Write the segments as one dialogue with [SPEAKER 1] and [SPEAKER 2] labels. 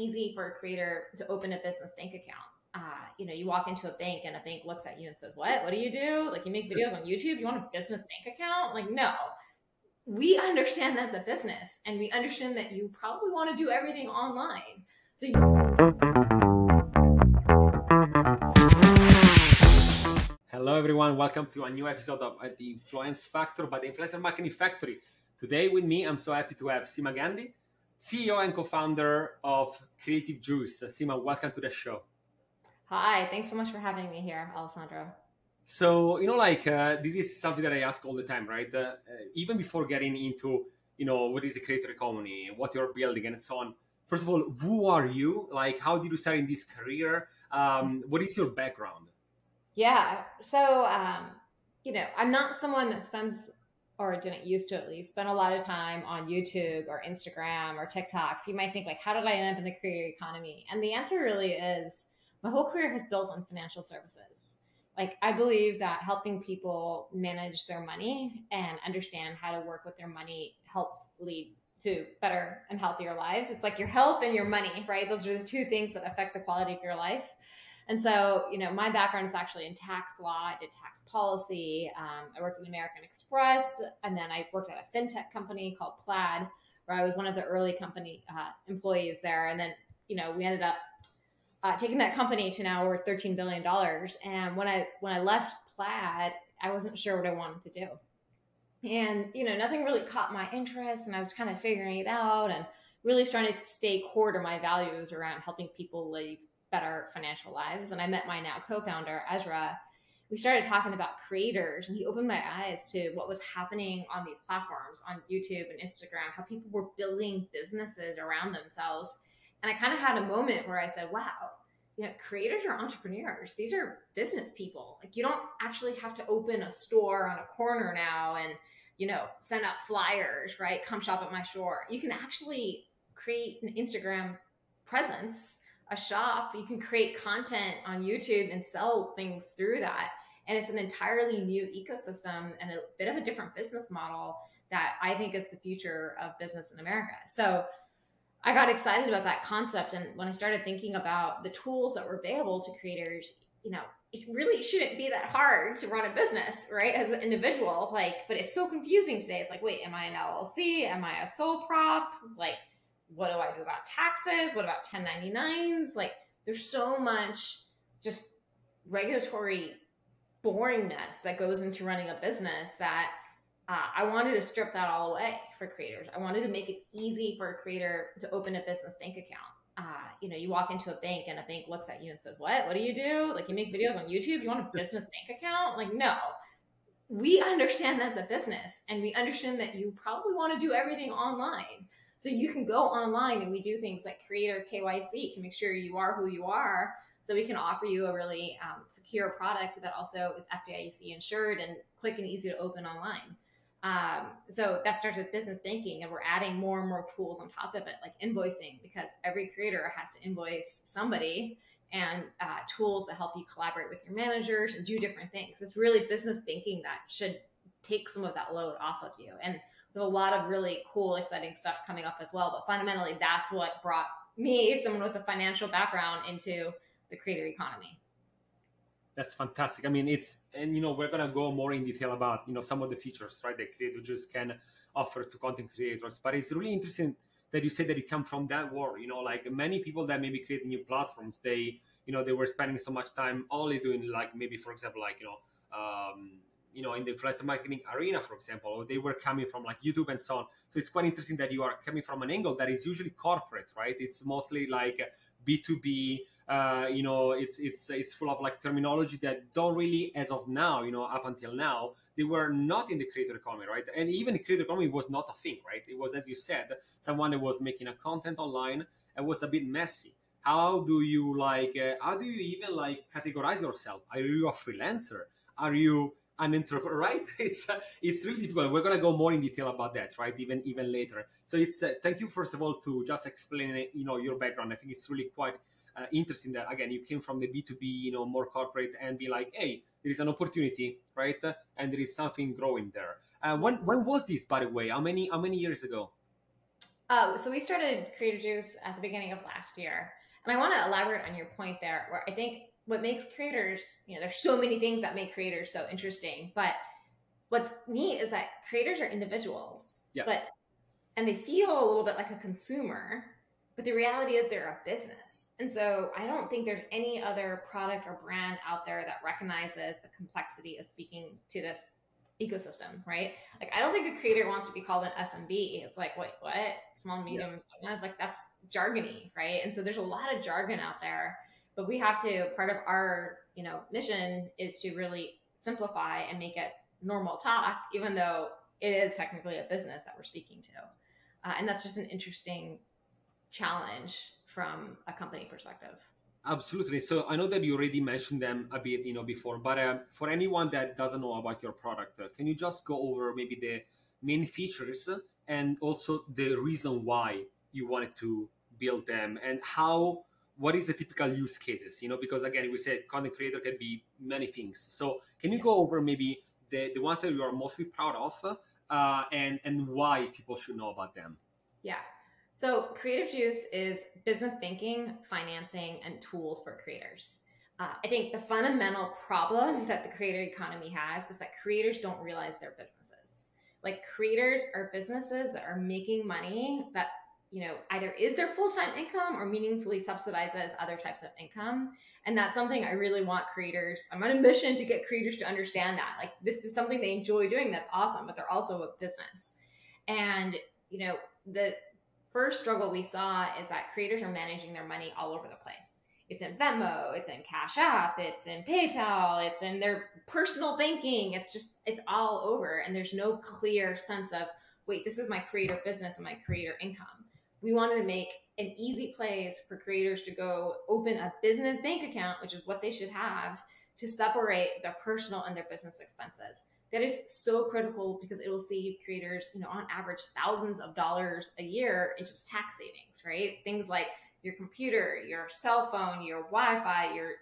[SPEAKER 1] easy for a creator to open a business bank account. You walk into a bank and a bank looks at you and says, what do you do? Like, you make videos on YouTube, you want a business bank account? Like, no. We understand that's a business, and we understand that you probably want to do everything online. So
[SPEAKER 2] Hello, everyone. Welcome to a new episode of the Influence Factor by the Influencer Marketing Factory. Today, with me, I'm so happy to have Seema Gandhi, CEO and co-founder of Creative Juice. Seema, welcome to the show.
[SPEAKER 1] Hi, thanks so much for having me here, Alessandro.
[SPEAKER 2] So, this is something that I ask all the time, right? Even before getting into, what is the creator economy, what you're building, and so on. First of all, who are you? Like, how did you start in this career? What is your background?
[SPEAKER 1] Yeah. So, I'm not someone that spends, or didn't used to at least, spend a lot of time on YouTube or Instagram or TikTok. So you might think, like, how did I end up in the creator economy? And the answer really is my whole career has built on financial services. Like, I believe that helping people manage their money and understand how to work with their money helps lead to better and healthier lives. It's like your health and your money, right? Those are the two things that affect the quality of your life. And so, my background is actually in tax law. I did tax policy. I worked at American Express, and then I worked at a fintech company called Plaid, where I was one of the early company employees there. And then, we ended up taking that company to now worth $13 billion. And when I left Plaid, I wasn't sure what I wanted to do, and nothing really caught my interest, and I was kind of figuring it out and really starting to stay core to my values around helping people live better financial lives. And I met my now co-founder Ezra. We started talking about creators, and he opened my eyes to what was happening on these platforms, on YouTube and Instagram, how people were building businesses around themselves. And I kind of had a moment where I said, wow, creators are entrepreneurs. These are business people. Like, you don't actually have to open a store on a corner now and send out flyers, right? Come shop at my store. You can actually create an Instagram presence, a shop. You can create content on YouTube and sell things through that. And it's an entirely new ecosystem and a bit of a different business model that I think is the future of business in America. So I got excited about that concept. And when I started thinking about the tools that were available to creators, it really shouldn't be that hard to run a business, right? As an individual, but it's so confusing today. It's like, wait, am I an LLC? Am I a sole prop? Like, what do I do about taxes? What about 1099s? Like, there's so much just regulatory boringness that goes into running a business that I wanted to strip that all away for creators. I wanted to make it easy for a creator to open a business bank account. You walk into a bank and a bank looks at you and says, what do you do? Like, you make videos on YouTube, you want a business bank account? Like, no. We understand that's a business, and we understand that you probably want to do everything online. So you can go online, and we do things like creator KYC to make sure you are who you are. So we can offer you a really secure product that also is FDIC insured and quick and easy to open online. So that starts with business banking, and we're adding more and more tools on top of it, like invoicing, because every creator has to invoice somebody, and tools that help you collaborate with your managers and do different things. It's really business banking that should take some of that load off of you. And we have a lot of really cool, exciting stuff coming up as well. But fundamentally, that's what brought me, someone with a financial background, into the creator economy.
[SPEAKER 2] That's fantastic. I mean, we're going to go more in detail about, some of the features, right, that Creative Juice can offer to content creators. But it's really interesting that you say that you come from that world, like many people that maybe create new platforms, they were spending so much time only doing, like, maybe, for example, in the influencer marketing arena, for example, or they were coming from like YouTube and so on. So it's quite interesting that you are coming from an angle that is usually corporate, right? It's mostly like B2B. It's full of like terminology that don't really, as of now, up until now, they were not in the creator economy, right? And even the creator economy was not a thing, right? It was, as you said, someone that was making a content online and was a bit messy. How do you even like categorize yourself? Are you a freelancer? Are you an introvert, right? It's really difficult. We're gonna go more in detail about that, right? Even later. So it's thank you first of all to just explain your background. I think it's really quite interesting that again you came from the B2B, more corporate, and be like, hey, there is an opportunity, right? And there is something growing there. When was this, by the way? How many years ago?
[SPEAKER 1] So we started Creator Juice at the beginning of last year. And I want to elaborate on your point there, where I think what makes creators, there's so many things that make creators so interesting. But what's neat is that creators are individuals,
[SPEAKER 2] Yeah,
[SPEAKER 1] and they feel a little bit like a consumer, but the reality is they're a business. And so I don't think there's any other product or brand out there that recognizes the complexity of speaking to this ecosystem, right? Like, I don't think a creator wants to be called an SMB. It's like, wait, what? Small,
[SPEAKER 2] yeah,
[SPEAKER 1] medium business? Like, that's jargony, right? And so there's a lot of jargon out there, but we have to, part of our, mission is to really simplify and make it normal talk, even though it is technically a business that we're speaking to. And that's just an interesting challenge from a company perspective.
[SPEAKER 2] absolutely. So I know that you already mentioned them a bit, before, but for anyone that doesn't know about your product, can you just go over maybe the main features and also the reason why you wanted to build them and what is the typical use cases, because again, we said content creator can be many things. So can you
[SPEAKER 1] Yeah.
[SPEAKER 2] go over maybe the ones that you are mostly proud of, and why people should know about them?
[SPEAKER 1] Yeah. So Creative Juice is business banking, financing, and tools for creators. I think the fundamental problem that the creator economy has is that creators don't realize they're businesses. Like, creators are businesses that are making money that, either is their full-time income or meaningfully subsidizes other types of income. And that's something I really want creators, I'm on a mission to get creators to understand that. Like, this is something they enjoy doing, that's awesome, but they're also a business. And, the first struggle we saw is that creators are managing their money all over the place. It's in Venmo, it's in Cash App, it's in PayPal, it's in their personal banking. It's all over. And there's no clear sense of, wait, this is my creator business and my creator income. We wanted to make an easy place for creators to go open a business bank account, which is what they should have, to separate their personal and their business expenses. That is so critical because it will save creators, on average, thousands of dollars a year in just tax savings, right? Things like your computer, your cell phone, your Wi-Fi, your,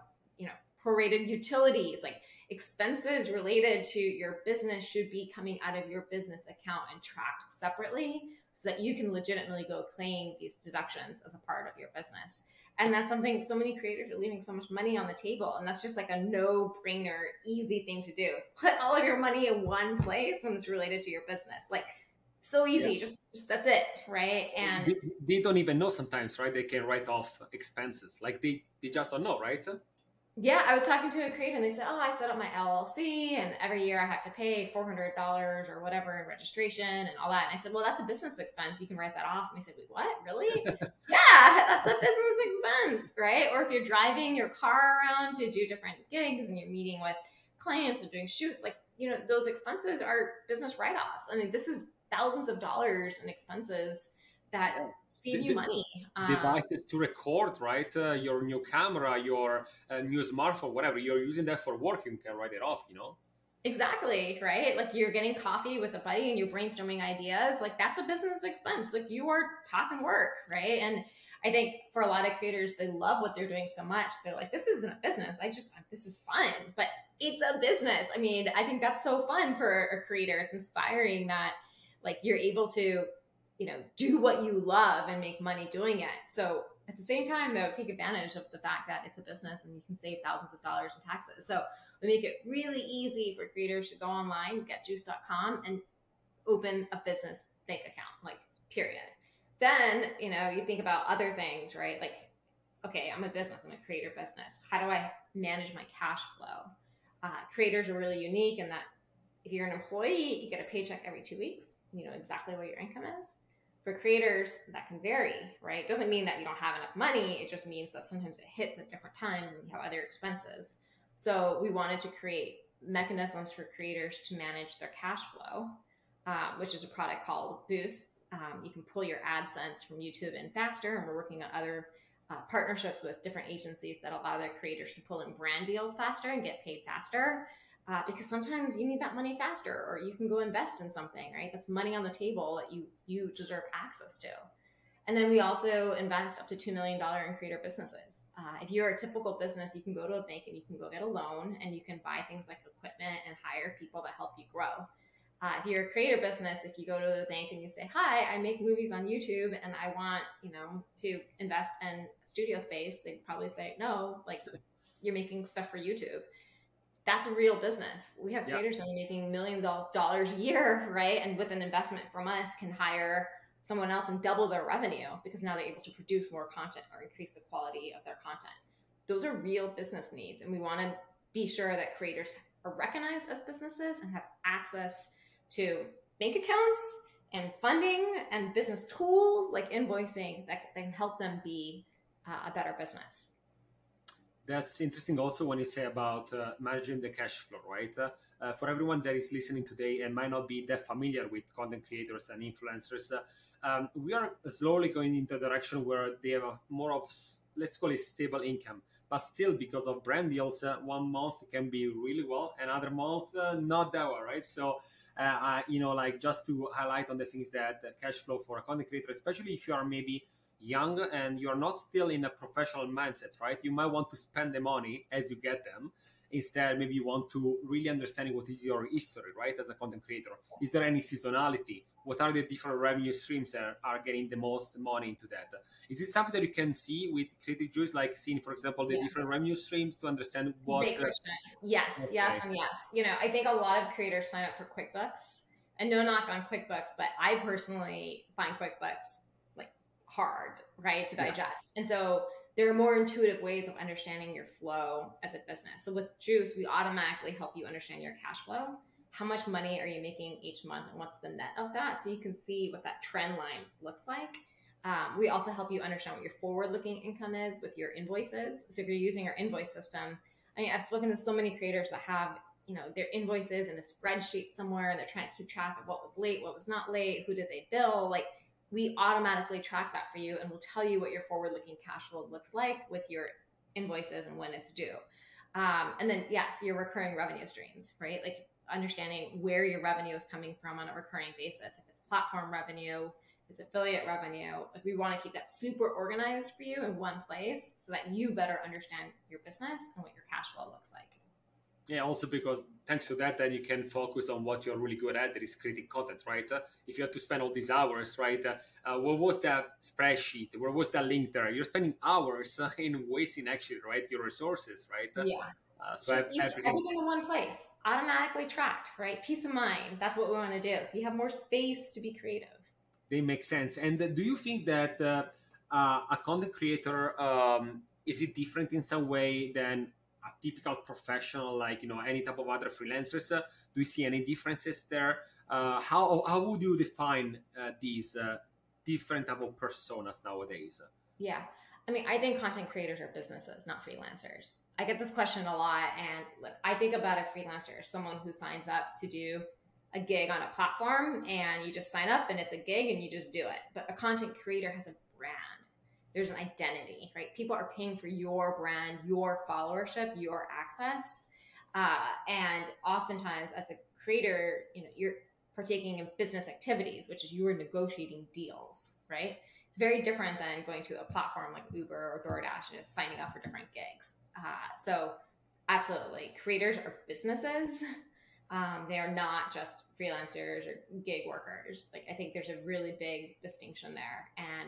[SPEAKER 1] prorated utilities, like expenses related to your business should be coming out of your business account and tracked separately so that you can legitimately go claim these deductions as a part of your business. And that's something so many creators are leaving so much money on the table. And that's just like a no brainer, easy thing to do is put all of your money in one place when it's related to your business. Like, so
[SPEAKER 2] Yeah.
[SPEAKER 1] easy, just that's it. Right. And
[SPEAKER 2] They don't even know sometimes, right? They can write off expenses. Like they just don't know, right?
[SPEAKER 1] yeah, I was talking to a creator and they said, oh, I set up my LLC and every year I have to pay $400 or whatever in registration and all that. And I said, well, that's a business expense. You can write that off. And he said, wait, what? Really? Yeah, that's a business expense, right? Or if you're driving your car around to do different gigs and you're meeting with clients and doing shoots, like, those expenses are business write-offs. I mean, this is thousands of dollars in expenses that
[SPEAKER 2] Yeah.
[SPEAKER 1] save you money.
[SPEAKER 2] Devices to record, right? Your new camera, your new smartphone, whatever. You're using that for work, you can write it off.
[SPEAKER 1] Exactly, right? Like, you're getting coffee with a buddy and you're brainstorming ideas. Like, that's a business expense. Like, you are talking work, right? And I think for a lot of creators, they love what they're doing so much. They're like, this isn't a business. This is fun, but it's a business. I mean, I think that's so fun for a creator. It's inspiring that, like, you're able to, do what you love and make money doing it. So at the same time, though, take advantage of the fact that it's a business and you can save thousands of dollars in taxes. So we make it really easy for creators to go online, getjuice.com, and open a business bank account, like, period. Then, you think about other things, right? Like, okay, I'm a business, I'm a creator business. How do I manage my cash flow? Creators are really unique in that if you're an employee, you get a paycheck every 2 weeks. You know exactly what your income is. For creators, that can vary, right? It doesn't mean that you don't have enough money. It just means that sometimes it hits at different times and you have other expenses. So we wanted to create mechanisms for creators to manage their cash flow, which is a product called Boosts. You can pull your AdSense from YouTube in faster, and we're working on other partnerships with different agencies that allow their creators to pull in brand deals faster and get paid faster. Because sometimes you need that money faster, or you can go invest in something, right? That's money on the table that you deserve access to. And then we also invest up to $2 million in creator businesses. If you're a typical business, you can go to a bank and you can go get a loan and you can buy things like equipment and hire people to help you grow. If you're a creator business, if you go to the bank and you say, "Hi, I make movies on YouTube and I want, to invest in studio space," they'd probably say, "No, like you're making stuff for YouTube." That's a real business. We have
[SPEAKER 2] Yeah.
[SPEAKER 1] creators that are making millions of dollars a year, right? And with an investment from us, can hire someone else and double their revenue because now they're able to produce more content or increase the quality of their content. Those are real business needs, and we want to be sure that creators are recognized as businesses and have access to bank accounts and funding and business tools like invoicing that can help them be a better business.
[SPEAKER 2] That's interesting also when you say about managing the cash flow, right? For everyone that is listening today and might not be that familiar with content creators and influencers, we are slowly going into a direction where they have a more of, let's call it, stable income. But still, because of brand deals, one month can be really well, another month not that well, right? So, like just to highlight on the things that cash flow for a content creator, especially if you are maybe young and you're not still in a professional mindset, right? You might want to spend the money as you get them. Instead, maybe you want to really understand what is your history, right? As a content creator, is there any seasonality? What are the different revenue streams that are getting the most money into that? Is it something that you can see with Creative Juice, like seeing, for example, the
[SPEAKER 1] Yeah.
[SPEAKER 2] different revenue streams to understand what?
[SPEAKER 1] Great question. Yes, yes,
[SPEAKER 2] Okay.
[SPEAKER 1] and yes. I think a lot of creators sign up for QuickBooks, and no knock on QuickBooks, but I personally find QuickBooks like hard, right, to
[SPEAKER 2] Yeah.
[SPEAKER 1] digest. And so there are more intuitive ways of understanding your flow as a business. So with Juice, we automatically help you understand your cash flow. How much money are you making each month, and what's the net of that? So you can see what that trend line looks like. We also help you understand what your forward-looking income is with your invoices. So if you're using our invoice system, I mean, I've spoken to so many creators that have, their invoices in a spreadsheet somewhere, and they're trying to keep track of what was late, what was not late, who did they bill. Like, we automatically track that for you, and we'll tell you what your forward-looking cash flow looks like with your invoices and when it's due. And then, yes, your recurring revenue streams, right? Like understanding where your revenue is coming from on a recurring basis. If it's platform revenue, it's affiliate revenue. Like, we want to keep that super organized for you in one place so that you better understand your business and what your cash flow looks like.
[SPEAKER 2] Yeah, also because thanks to that, then you can focus on what you're really good at, that is creating content, right? If you have to spend all these hours, right? What was that spreadsheet? Where was that link there? You're spending hours in wasting actually, right? Your resources, right?
[SPEAKER 1] Yeah. It's
[SPEAKER 2] So
[SPEAKER 1] just easy.
[SPEAKER 2] everything.
[SPEAKER 1] Everything in one place, automatically tracked, right? Peace of mind. That's what we want to do. So you have more space to be creative.
[SPEAKER 2] They make sense. And do you think that a content creator is it different in some way than a typical professional, like any type of other freelancers? Do you see any differences there? How would you define these different type of personas nowadays?
[SPEAKER 1] Yeah. I mean, I think content creators are businesses, not freelancers. I get this question a lot. And look, I think about a freelancer, someone who signs up to do a gig on a platform, and you just sign up and it's a gig and you just do it. But a content creator has a brand. There's an identity, right? People are paying for your brand, your followership, your access. And oftentimes as a creator, you're partaking in business activities, which is you are negotiating deals, right? It's very different than going to a platform like Uber or DoorDash and just signing up for different gigs. So absolutely, creators are businesses. They are not just freelancers or gig workers. Like, I think there's a really big distinction there. And,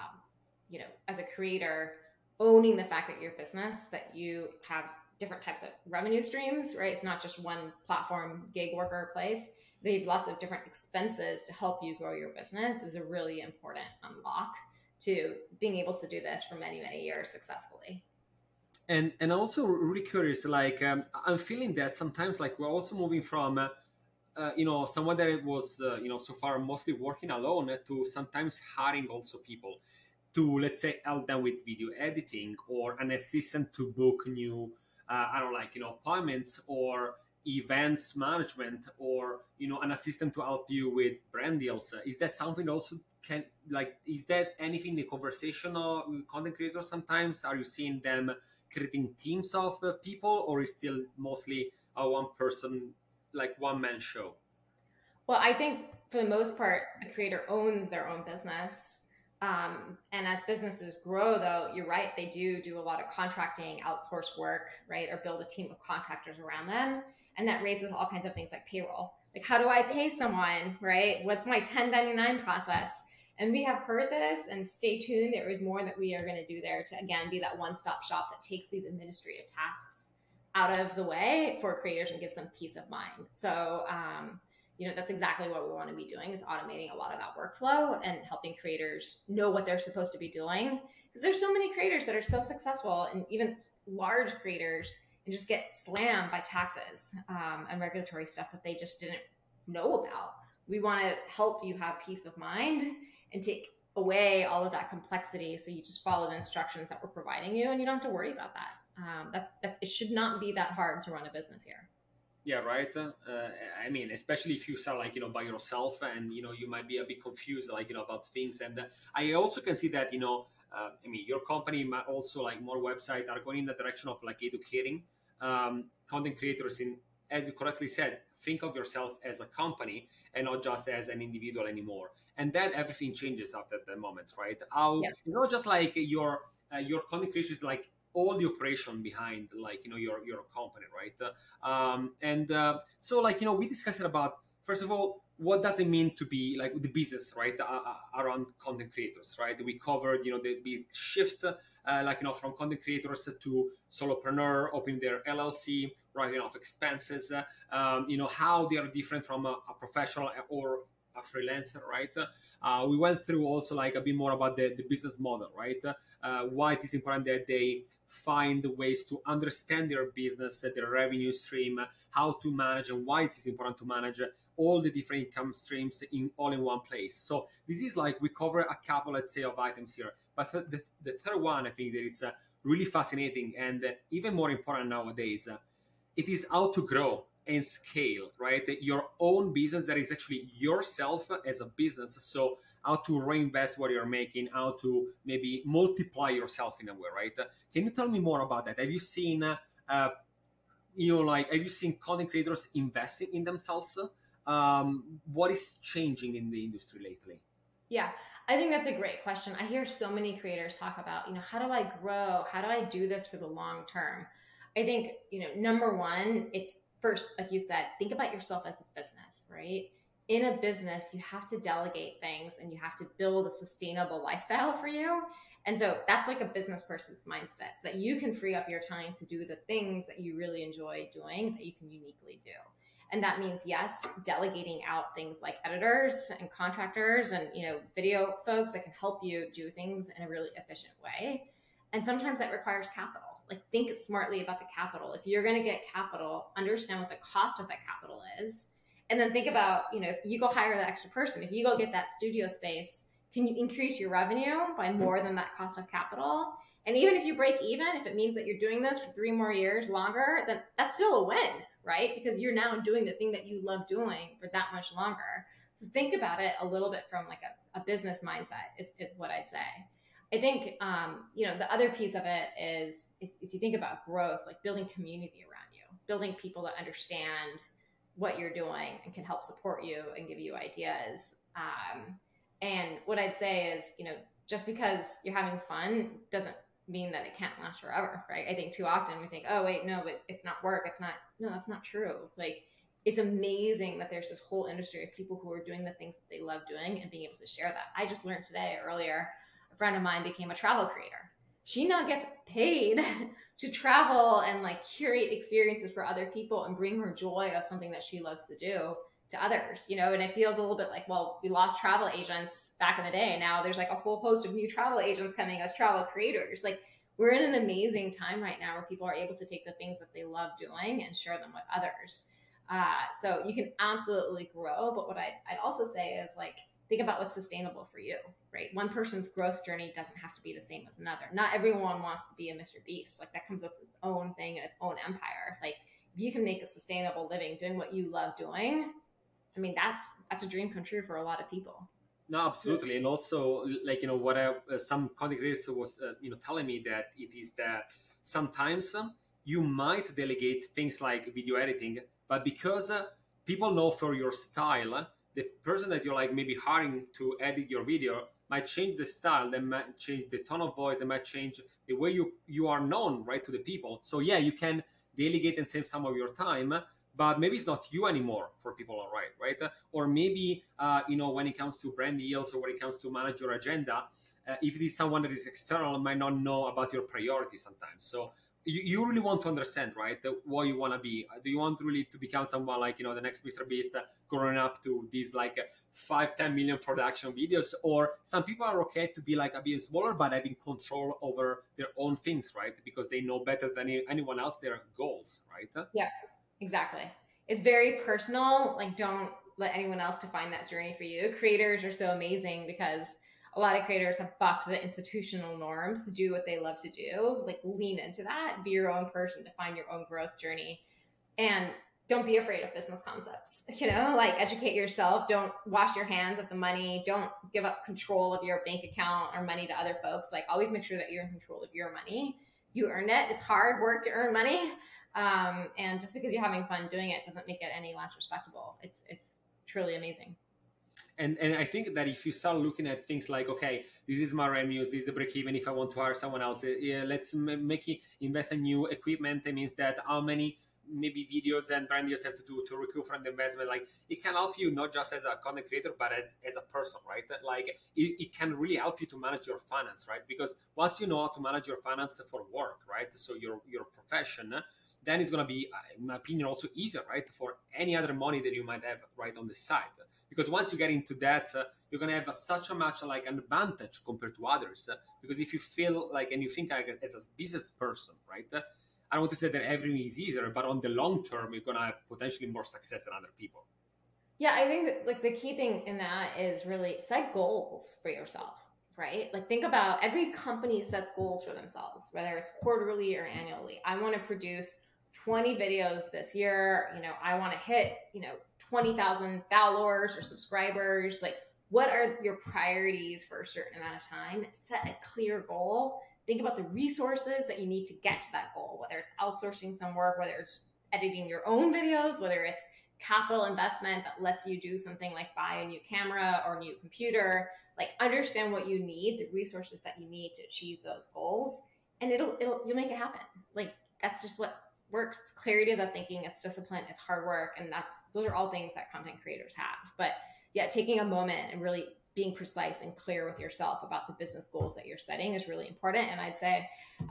[SPEAKER 1] as a creator, owning the fact that you're a business, that you have different types of revenue streams, right? It's not just one platform, gig worker place. They have lots of different expenses to help you grow your business is a really important unlock to being able to do this for many, many years successfully.
[SPEAKER 2] And also really curious, like I'm feeling that sometimes like we're also moving from someone that was so far mostly working alone to sometimes hiring also people to, let's say, help them with video editing or an assistant to book new I don't like appointments or events management or an assistant to help you with brand deals. Is that something also can, like, is that anything in the conversation with content creators? Sometimes are you seeing them creating teams of people, or is still mostly a one person, like one man show?
[SPEAKER 1] Well, I think for the most part, the creator owns their own business. And as businesses grow, though, you're right, they do a lot of contracting, outsource work, right? Or build a team of contractors around them. And that raises all kinds of things like payroll. Like, how do I pay someone, right? What's my 1099 process? And we have heard this, and stay tuned. There is more that we are going to do there to, again, be that one-stop shop that takes these administrative tasks out of the way for creators and gives them peace of mind. So, that's exactly what we want to be doing, is automating a lot of that workflow and helping creators know what they're supposed to be doing. Because there's so many creators that are so successful, and even large creators, and just get slammed by taxes and regulatory stuff that they just didn't know about. We want to help you have peace of mind and take away all of that complexity, so you just follow the instructions that we're providing you, and you don't have to worry about that. That's it should not be that hard to run a business here.
[SPEAKER 2] Yeah, right. I mean, especially if you start like by yourself, and you might be a bit confused like about things. And I also can see that I mean, your company might also, like, more website are going in the direction of like educating content creators in, as you correctly said, think of yourself as a company and not just as an individual anymore. And then everything changes after that moment, right? How
[SPEAKER 1] Yep.
[SPEAKER 2] just like your content creation is like all the operation behind, like your company, right? So, like, we discussed about, first of all, what does it mean to be like the business, right? Around content creators, right? We covered the big shift, like from content creators to solopreneur, opening their LLC, writing off expenses, how they are different from a professional or a freelancer, right? We went through also like a bit more about the business model, right? Why it is important that they find ways to understand their business, their revenue stream, how to manage, and why it is important to manage all the different income streams all in one place. So this is like, we cover a couple, let's say, of items here. But the third one, I think that it's really fascinating and even more important nowadays. It is how to grow and scale, right? Your own business that is actually yourself as a business. So how to reinvest what you're making, how to maybe multiply yourself in a way, right? Can you tell me more about that? Have you seen, have you seen content creators investing in themselves? What is changing in the industry lately?
[SPEAKER 1] Yeah, I think that's a great question. I hear so many creators talk about, how do I grow? How do I do this for the long term? I think, number one, it's first, like you said, think about yourself as a business, right? In a business, you have to delegate things and you have to build a sustainable lifestyle for you. And so that's like a business person's mindset, so that you can free up your time to do the things that you really enjoy doing, that you can uniquely do. And that means, yes, delegating out things like editors and contractors and video folks that can help you do things in a really efficient way. And sometimes that requires capital. Like, think smartly about the capital. If you're going to get capital, understand what the cost of that capital is, and then think about, if you go hire that extra person, if you go get that studio space, can you increase your revenue by more than that cost of capital? And even if you break even, if it means that you're doing this for 3 more years longer, then that's still a win, right? Because you're now doing the thing that you love doing for that much longer. So think about it a little bit from like a business mindset is what I'd say. I think, the other piece of it is you think about growth, like building community around you, building people that understand what you're doing and can help support you and give you ideas. And what I'd say is, just because you're having fun doesn't mean that it can't last forever, right? I think too often we think, oh wait, no, but it's not work. It's not. No, that's not true. Like, it's amazing that there's this whole industry of people who are doing the things that they love doing and being able to share that. I just learned today earlier, a friend of mine became a travel creator. She now gets paid to travel and like curate experiences for other people and bring her joy of something that she loves to do to others, and it feels a little bit like, well, we lost travel agents back in the day. Now there's like a whole host of new travel agents coming as travel creators. Like, we're in an amazing time right now where people are able to take the things that they love doing and share them with others. So you can absolutely grow. But what I'd also say is, like, think about what's sustainable for you, right? One person's growth journey doesn't have to be the same as another. Not everyone wants to be a Mr. Beast. Like, that comes with its own thing and its own empire. Like, if you can make a sustainable living doing what you love doing, I mean, that's a dream come true for a lot of people.
[SPEAKER 2] No, absolutely. And also, like, what some content creators was, telling me that it is that sometimes you might delegate things like video editing, but because people know for your style, the person that you're like maybe hiring to edit your video might change the style, they might change the tone of voice, they might change the way you are known, right, to the people. So yeah, you can delegate and save some of your time, but maybe it's not you anymore for people all right? Or maybe when it comes to brand deals or when it comes to manage your agenda, if it is someone that is external, might not know about your priorities sometimes. So you really want to understand, right, what you want to be. Do you want really to become someone like the next Mr. Beast, growing up to these like 5-10 million production videos, or some people are okay to be like a bit smaller but having control over their own things, right, because they know better than anyone else their goals, right?
[SPEAKER 1] Yeah, exactly. It's very personal. Like, don't let anyone else define that journey for you. Creators are so amazing because a lot of creators have bucked the institutional norms to do what they love to do. Like, lean into that, be your own person, define your own growth journey, and don't be afraid of business concepts. Like, educate yourself. Don't wash your hands of the money. Don't give up control of your bank account or money to other folks. Like, always make sure that you're in control of your money. You earned it. It's hard work to earn money. And just because you're having fun doing it doesn't make it any less respectable. It's truly amazing.
[SPEAKER 2] And I think that if you start looking at things like, okay, this is my revenues, this is the break even if I want to hire someone else, yeah, let's make it invest in new equipment. It means that how many maybe videos and brand deals have to do to recoup from the investment. Like, it can help you not just as a content creator, but as a person, right? Like, it can really help you to manage your finance, right? Because once you know how to manage your finance for work, right? So your profession, then it's going to be, in my opinion, also easier, right, for any other money that you might have right on the side. Because once you get into that, you're going to have such a much like an advantage compared to others. Because if you feel like, and you think like as a business person, right, I don't want to say that everything is easier, but on the long term, you're going to have potentially more success than other people.
[SPEAKER 1] Yeah, I think that, like, the key thing in that is really set goals for yourself, right? Like, think about every company sets goals for themselves, whether it's quarterly or annually. I want to produce 20 videos this year. I want to hit, 20,000 followers or subscribers. Like, what are your priorities for a certain amount of time? Set a clear goal. Think about the resources that you need to get to that goal, whether it's outsourcing some work, whether it's editing your own videos, whether it's capital investment that lets you do something like buy a new camera or a new computer. Like, understand what you need, the resources that you need to achieve those goals, and you'll make it happen. Like, that's just what works. It's clarity of the thinking, it's discipline, it's hard work, and those are all things that content creators have. But yeah, taking a moment and really being precise and clear with yourself about the business goals that you're setting is really important. And I'd say,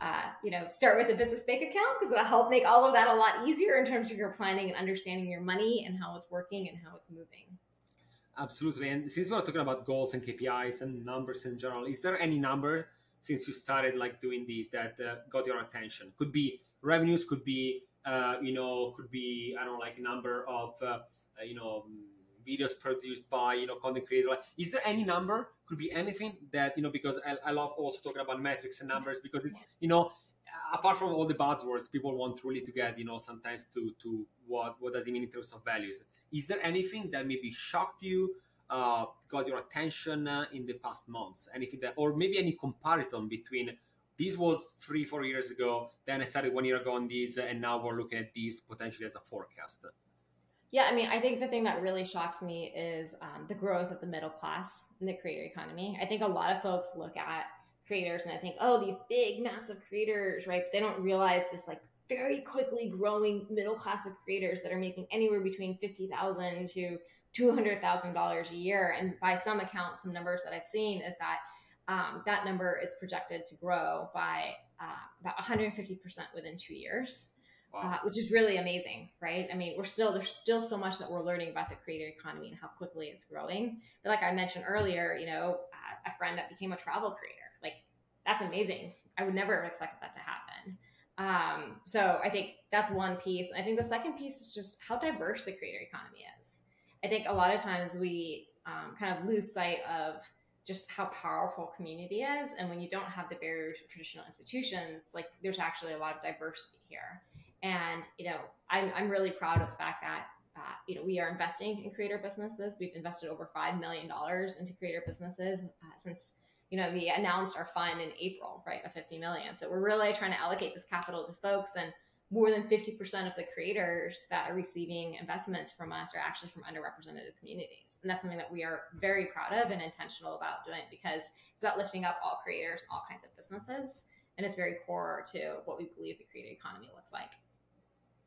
[SPEAKER 1] start with a business bank account because it'll help make all of that a lot easier in terms of your planning and understanding your money and how it's working and how it's moving.
[SPEAKER 2] Absolutely. And since we're talking about goals and KPIs and numbers in general, is there any number since you started like doing these that got your attention? Could be revenues, could be could be, I don't know, like number of you know videos produced by content creator. Like, is there any number? Could be anything that because I love also talking about metrics and numbers because it's apart from all the buzzwords people want really to get sometimes to what does it mean in terms of values. Is there anything that maybe shocked you, got your attention in the past months? Anything that, or maybe any comparison between this was 3-4 years ago, then I started 1 year ago on these, and now we're looking at these potentially as a forecast?
[SPEAKER 1] Yeah, I mean, I think the thing that really shocks me is the growth of the middle class in the creator economy. I think a lot of folks look at creators and I think, oh, these big, massive creators, right? But they don't realize this like very quickly growing middle class of creators that are making anywhere between $50,000 to $200,000 a year. And by some accounts, some numbers that I've seen is that that number is projected to grow by about 150% within 2 years.
[SPEAKER 2] Wow.
[SPEAKER 1] Which is really amazing, right? I mean, there's still so much that we're learning about the creator economy and how quickly it's growing. But like I mentioned earlier, a friend that became a travel creator, like, that's amazing. I would never have expected that to happen. So I think that's one piece. I think the second piece is just how diverse the creator economy is. I think a lot of times we kind of lose sight of just how powerful community is. And when you don't have the barriers of traditional institutions, like, there's actually a lot of diversity here. And I'm really proud of the fact that we are investing in creator businesses. We've invested over $5 million into creator businesses since we announced our fund in April, right, of 50 million. So we're really trying to allocate this capital to folks, and more than 50% of the creators that are receiving investments from us are actually from underrepresented communities. And that's something that we are very proud of and intentional about doing, because it's about lifting up all creators, all kinds of businesses. And it's very core to what we believe the creator economy looks like.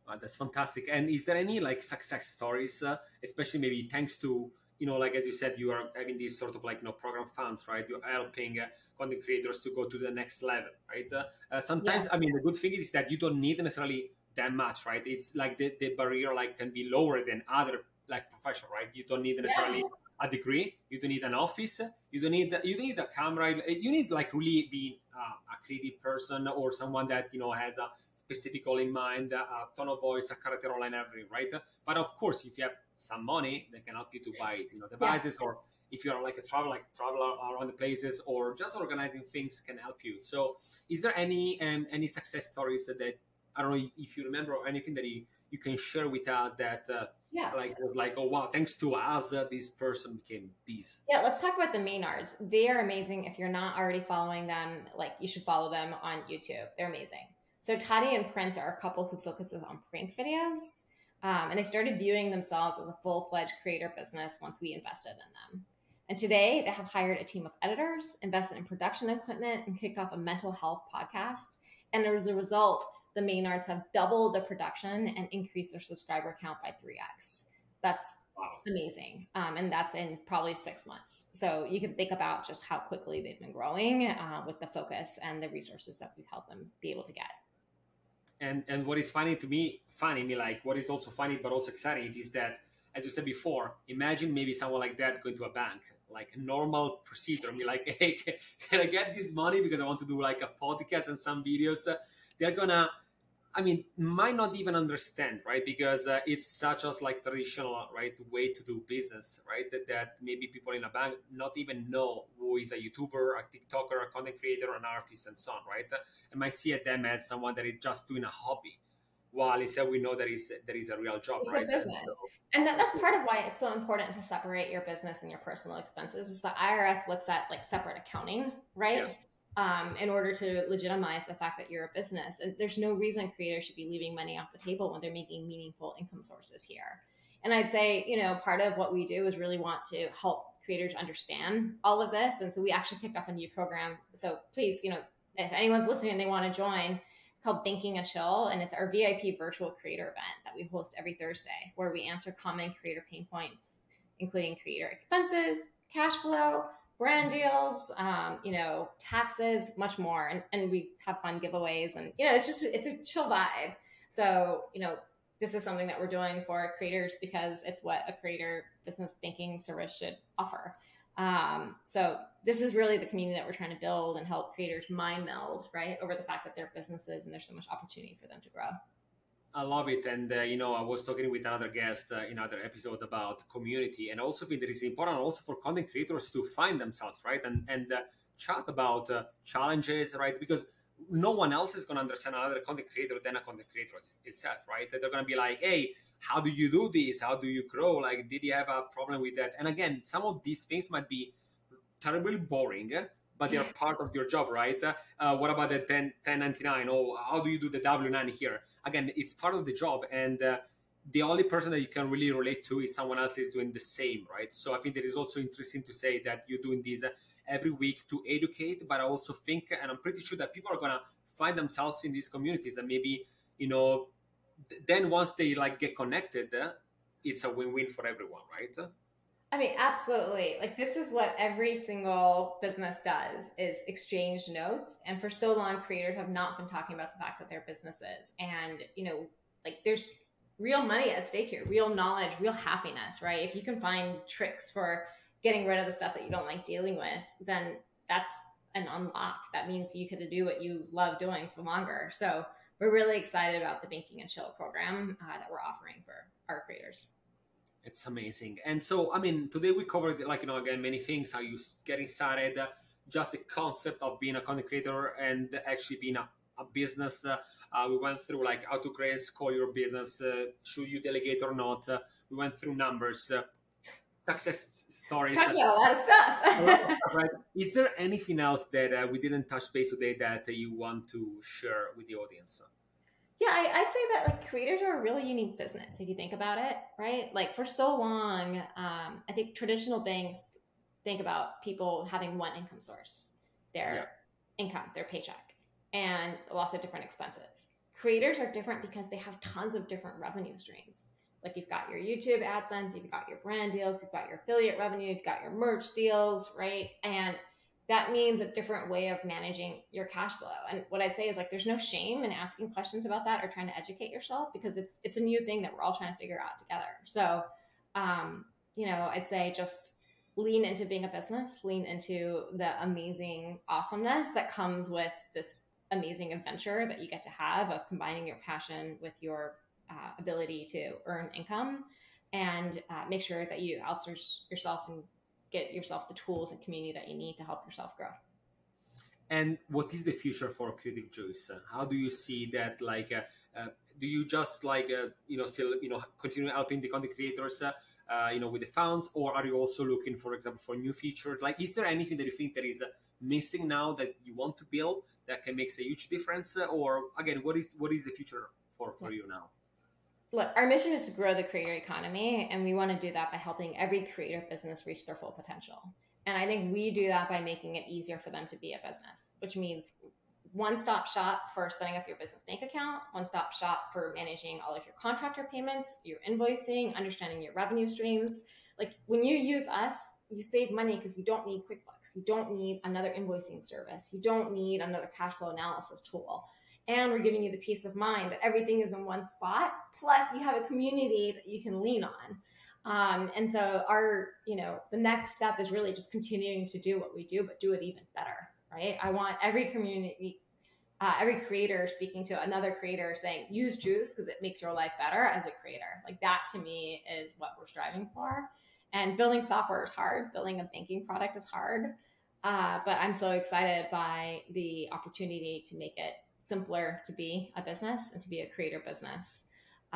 [SPEAKER 2] That's fantastic. And is there any like success stories, especially maybe thanks to, like as you said, you are having these sort of like, program funds, right? You're helping content creators to go to the next level, right?
[SPEAKER 1] Yeah.
[SPEAKER 2] Sometimes, I mean, the good thing is that you don't need necessarily that much, right? It's like the barrier like can be lower than other like profession, right? You don't need
[SPEAKER 1] Yeah.
[SPEAKER 2] necessarily a degree. You don't need an office. You don't need a camera. You need like really be a creative person or someone that has a specific goal in mind, a tone of voice, a character line, everything, right? But of course, if you have some money, they can help you to buy,
[SPEAKER 1] Yeah.
[SPEAKER 2] devices, or if you're like a traveler around the places, or just organizing things can help you. So, is there any success stories that I don't know if you remember or anything that you can share with us that
[SPEAKER 1] Yeah.
[SPEAKER 2] like was like, oh wow, thanks to us, this person became this.
[SPEAKER 1] Yeah, let's talk about the Maynards. They are amazing. If you're not already following them, like you should follow them on YouTube. They're amazing. So Tati and Prince are a couple who focuses on prank videos, and they started viewing themselves as a full-fledged creator business once we invested in them. And today they have hired a team of editors, invested in production equipment, and kicked off a mental health podcast. And as a result, the Maynards have doubled the production and increased their subscriber count by 3x. That's
[SPEAKER 2] Wow.
[SPEAKER 1] amazing. And that's in probably 6 months. So you can think about just how quickly they've been growing with the focus and the resources that we've helped them be able to get.
[SPEAKER 2] And what is funny, like what is also funny but also exciting is that, as you said before, imagine maybe someone like that going to a bank, like a normal procedure, and be like, hey, can I get this money because I want to do like a podcast and some videos? They're gonna, I mean, might not even understand, right? Because it's such as like traditional, right, way to do business, right? That maybe people in a bank not even know who is a YouTuber, a TikToker, a content creator, an artist, and so on, right? And might see at them as someone that is just doing a hobby, while instead we know there is a real job,
[SPEAKER 1] It's a
[SPEAKER 2] right? And
[SPEAKER 1] business.
[SPEAKER 2] so
[SPEAKER 1] And that's part of why it's so important to separate your business and your personal expenses is the IRS looks at like separate accounting, right?
[SPEAKER 2] yes,
[SPEAKER 1] In order to legitimize the fact that you're a business. And there's no reason creators should be leaving money off the table when they're making meaningful income sources here. And I'd say, part of what we do is really want to help creators understand all of this. And so we actually kicked off a new program. So please, if anyone's listening and they want to join, called Banking and Chill, and it's our VIP virtual creator event that we host every Thursday, where we answer common creator pain points, including creator expenses, cash flow, brand deals, taxes, much more, and we have fun giveaways, and it's a chill vibe. So this is something that we're doing for creators because it's what a creator business banking service should offer. So this is really the community that we're trying to build and help creators mind meld, right, over the fact that they're businesses and there's so much opportunity for them to grow.
[SPEAKER 2] I love it. And, I was talking with another guest in another episode about community. And I also think that it's important also for content creators to find themselves, right? And chat about challenges, right? Because no one else is going to understand another content creator than a content creator itself, right? They're going to be like, hey, how do you do this? How do you grow? Like, did you have a problem with that? And again, some of these things might be terribly boring, but they're part of your job, right? What about the 1099? Oh, how do you do the W9 here? Again, it's part of the job, and the only person that you can really relate to is someone else is doing the same, right? So I think that is also interesting to say that you're doing this every week to educate, but I also think, and I'm pretty sure that people are gonna find themselves in these communities, and maybe then once they like get connected, it's a win-win for everyone, right?
[SPEAKER 1] I mean, absolutely. Like this is what every single business does is exchange notes. And for so long, creators have not been talking about the fact that they're businesses. And, like there's real money at stake here, real knowledge, real happiness, right? If you can find tricks for getting rid of the stuff that you don't like dealing with, then that's an unlock. That means you could do what you love doing for longer. So we're really excited about the Banking and Chill program that we're offering for our creators.
[SPEAKER 2] It's amazing. And so, I mean, today we covered, like, again, many things, how you getting started, just the concept of being a content creator and actually being a business. We went through, like, how to create and scale your business, should you delegate or not. We went through numbers, success stories.
[SPEAKER 1] Talking about a lot of stuff.
[SPEAKER 2] Right? Is there anything else that we didn't touch base today that you want to share with the audience?
[SPEAKER 1] Yeah, I'd say that like creators are a really unique business if you think about it, right? Like for so long, I think traditional banks think about people having one income source,
[SPEAKER 2] Yeah.
[SPEAKER 1] their income, their paycheck, and lots of different expenses. creators are different because they have tons of different revenue streams. Like you've got your YouTube AdSense, you've got your brand deals, you've got your affiliate revenue, you've got your merch deals, right? And that means a different way of managing your cash flow. And what I'd say is like, there's no shame in asking questions about that or trying to educate yourself, because it's a new thing that we're all trying to figure out together. So, I'd say just lean into being a business, lean into the amazing awesomeness that comes with this amazing adventure that you get to have of combining your passion with your ability to earn income, and make sure that you outsource yourself and get yourself the tools and community that you need to help yourself grow.
[SPEAKER 2] And what is the future for Creative Juice? How do you see that? Do you just still continue helping the content creators, with the funds, or are you also looking, for example, for new features? Like, is there anything that you think that is missing now that you want to build that can make a huge difference? Or again, what is the future for you now?
[SPEAKER 1] Look, our mission is to grow the creator economy, and we want to do that by helping every creator business reach their full potential. And I think we do that by making it easier for them to be a business, which means one-stop shop for setting up your business bank account, one-stop shop for managing all of your contractor payments, your invoicing, understanding your revenue streams. Like when you use us, you save money because you don't need QuickBooks. You don't need another invoicing service. You don't need another cash flow analysis tool. And we're giving you the peace of mind that everything is in one spot. Plus, you have a community that you can lean on. And so the next step is really just continuing to do what we do, but do it even better, right? I want every community, every creator speaking to another creator saying, use Juice because it makes your life better as a creator. Like that to me is what we're striving for. And building software is hard. Building a banking product is hard. But I'm so excited by the opportunity to make it simpler to be a business and to be a creator business,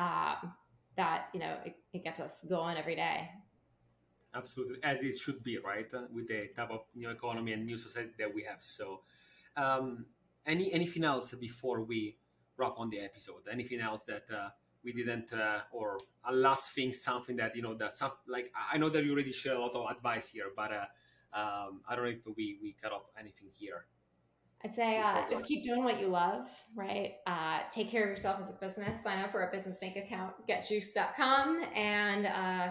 [SPEAKER 1] that it gets us going every day.
[SPEAKER 2] Absolutely, as it should be, right? With the type of new economy and new society that we have. So anything else before we wrap on the episode? Anything else that we didn't, or a last thing, something that I know that you already shared a lot of advice here, but I don't know if we cut off anything here.
[SPEAKER 1] I'd say just keep doing what you love, right? Take care of yourself as a business. Sign up for a business bank account, getjuice.com, and,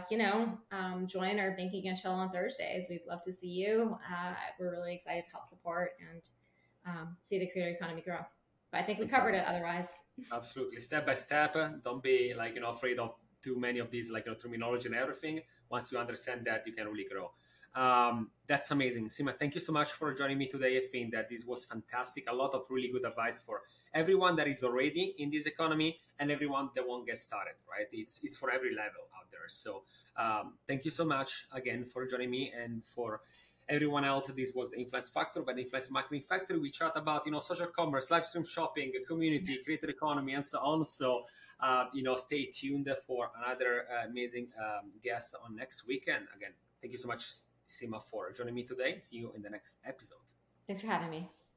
[SPEAKER 1] join our Banking and Chill on Thursdays. We'd love to see you. We're really excited to help support and see the creator economy grow. But I think we covered it otherwise.
[SPEAKER 2] Absolutely. Step by step. Don't be afraid of too many of these terminology and everything. Once you understand that, you can really grow. That's amazing. Sima, thank you so much for joining me today. I think that this was fantastic. A lot of really good advice for everyone that is already in this economy and everyone that won't get started, right? It's for every level out there. So thank you so much again for joining me, and for everyone else. This was the Influence Factor by the Influence Marketing Factory. We chat about, social commerce, live stream shopping, community, creator economy, and so on. So, stay tuned for another amazing guest on next weekend. Again, thank you so much, Sima, for joining me today. See you in the next episode.
[SPEAKER 1] Thanks for having me.